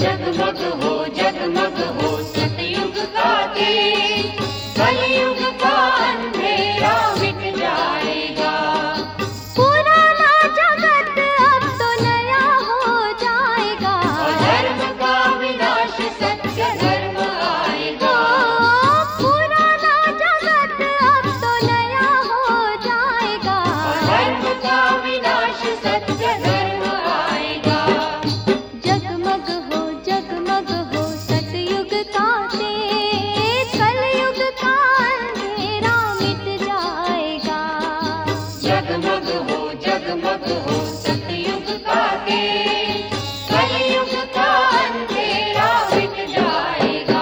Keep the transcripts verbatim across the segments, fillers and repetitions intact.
जगमग हो जगमग हो सतयुग का तेज, कलयुग का अंधेरा मिट जाएगा। पुराना जगत अब तो नया हो जाएगा। धर्म का विनाश सत्य धर्म आएगा। पुराना जगत अब तो नया हो जाएगा। धर्म का विनाश सत्य धर्म आएगा। जगमग हो जगमग हो सतयुग का तेज, कलयुग का अंधेरा मिट जाएगा। जगमग हो जगमग हो सतयुग का तेज, कलयुग का अंधेरा मिट जाएगा।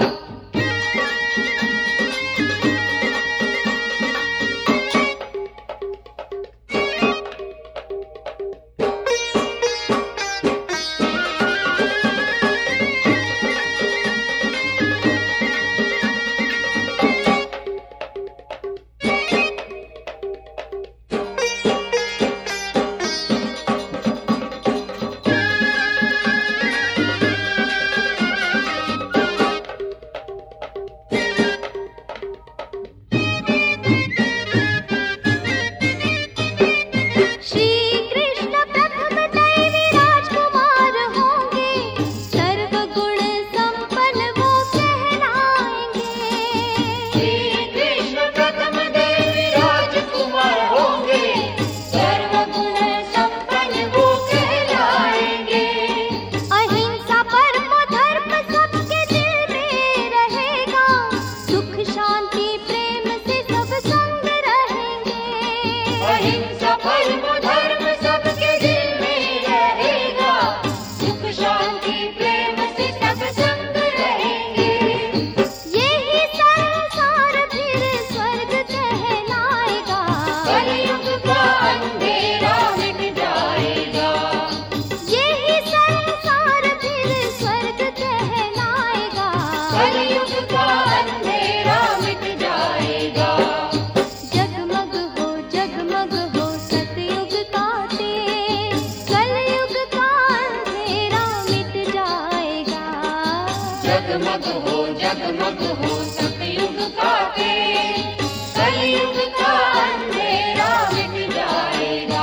श्री कृष्ण प्रथम दैवी राजकुमार होंगे, सर्व गुण संपन्न वो कहलाएंगे। श्री कृष्ण प्रथम देवी राजकुमार होंगे, सर्व गुण संपन्न वो कहलाएंगे। अहिंसा परमो धर्म सबके दिल में रहेगा, सुख शांति प्रेम से सब संग रहेंगे। अहिंसा परम धर्म सबके दिल में रहेगा, सुख शांति प्रेम से सब संग रहेंगे। यही संसार फिर स्वर्ग कहलाएगा। कलयुग का अंधेरा मिट जाएगा। यही संसार फिर स्वर्ग कहलाएगा। कलयुग का अंधेरा मिट जाएगा। जगमग हो जगमग हो सतयुग का तेज, कलयुग का अंधेरा मिट जाएगा। जगमग हो जगमग हो सतयुग का तेज, कलयुग का अंधेरा मिट जाएगा।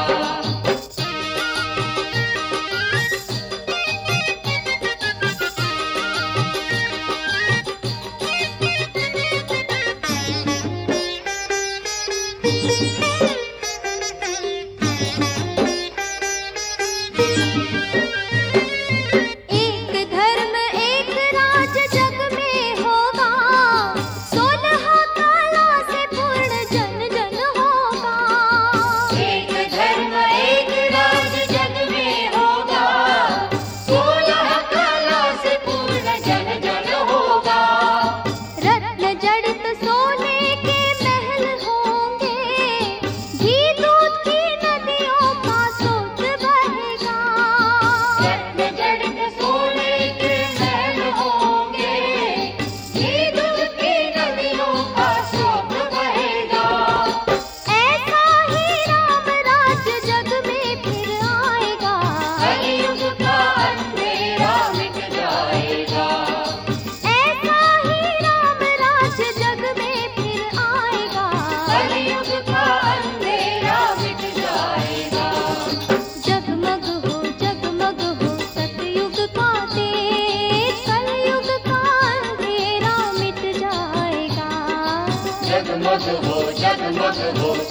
एक धर्म एक राज जग में होगा, सोलह काला से पूर्ण जन जन होगा। एक धर्म एक राज जग में होगा, सोलह कला से पूर्ण जन जन होगा। रत्न जड़ित सोने के महल होंगे, घी दूध की नदियों का स्रोत बहेगा। रत्न जड़ित सोने के महल होंगे, घी दूध की नदियों का स्रोत बहेगा। ऐसा ही राम राज्य जग में फिर आएगा। कलयुग का अंधेरा मिट जाएगा। ऐसा ही राम राज्य जग में फिर आएगा। कलयुग का अंधेरा मिट जाएगा। जगमग हो जगमग हो सतयुग का तेज, कलयुग का अंधेरा मिट जाएगा। जगमग हो जगमग हो